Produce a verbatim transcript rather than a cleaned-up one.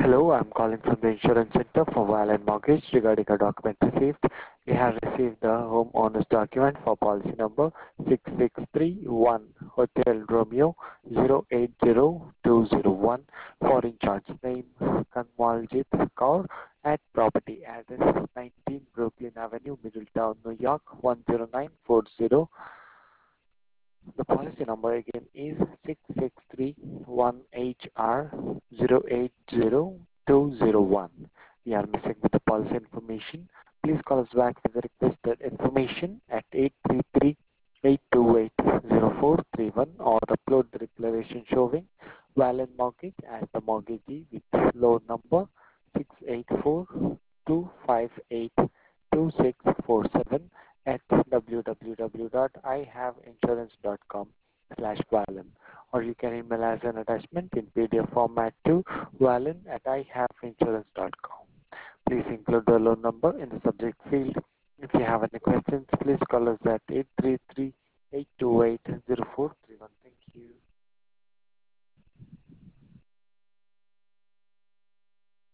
Hello, I'm calling from the insurance center for Valiant Mortgage regarding a document received. We have received the homeowner's document for policy number six six three one Hotel Romeo zero eight zero two zero one for in-charge name Kanwaljit Kaur at property address nineteen Brooklyn Avenue, Middletown, New York one zero nine four zero. The policy number again is six six three one H R zero eight zero two zero one. We are missing with the policy information. Please call us back with the requested information at eight three three, eight two eight, zero four three one or upload the declaration showing valid mortgage as the mortgagee with loan number six eight four two five eight two six four seven at w w w dot i have insurance dot com slash Valen, or you can email as an attachment in P D F format to Valen at i have insurance dot com. Please include the loan number in the subject field. If you have any questions, please call us at eight three three, eight two eight, zero four